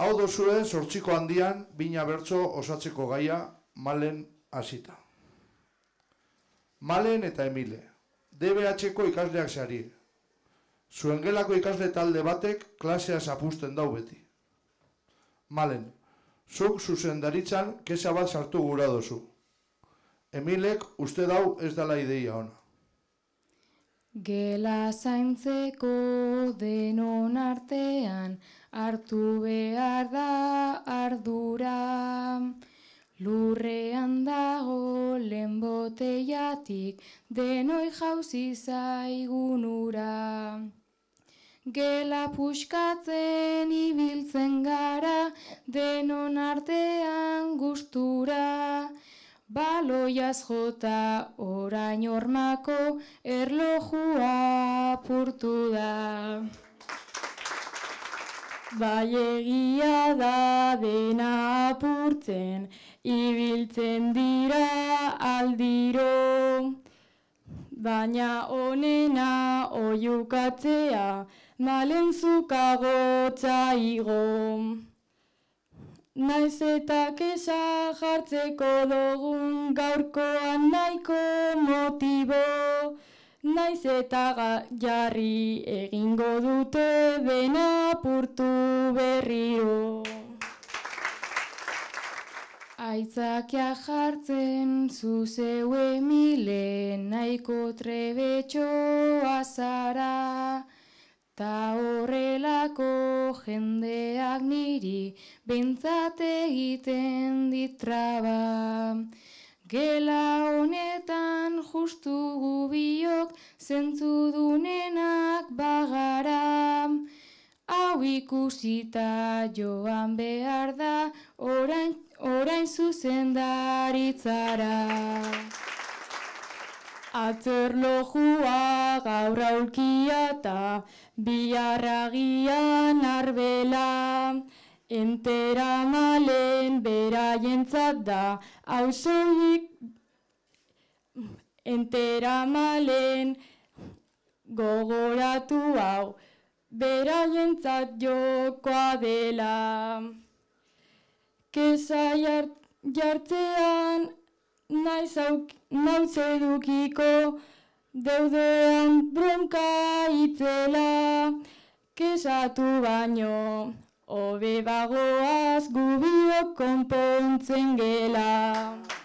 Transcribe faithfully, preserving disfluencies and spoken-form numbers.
Hau dozue zortziko handian bina bertso osatzeko gaia Malen hasita. Malen eta Emile, D B H-ko ikasleak zari. Zuen gelako ikasle talde batek klasea zapusten dau beti. Malen, zuk zuzendaritzan kesa bat sartu gura dozu. Emilek uste dau ez dela ideia ona. Gela zaintzeko denon artean hartu behar da ardura. Lurrean dago lehen boteiatik denoi jauzi zaigun ura. Gela puxkatzen ibiltzen gara denon artean gustura. Baloiaz jota orain hormako erlojua apurtu da. Bai egia da dena apurtzen, ibiltzen dira aldiro. Baina onena oiukatzea, malentzukago igo. Naiz eta kesa jartzeko dugun gaurkoan nahiko motibo. Naiz eta jarri egingo dute dena apurtu berriro. Aitzakia jartzen zuzeu Emile nahiko trebetxoa zara. Ta horrelako jendeak niri behintzat egiten dit traba. Gela honetan justu gubiok zentzudunenak bagara. Hau ikusita joan behar da orain, orain zuzendaritzara. Atzerlojua gaur aulkia eta biharragian arbela. Entera Malen beraientzat da auzoik. Entera Malen gogoratu hau beraientzat jokoa dela. Kesa jartzean naiz nauz edukiko, deudean bronka itzela. Kesatu baino, hobe bagoaz gubiok konpontzen gela.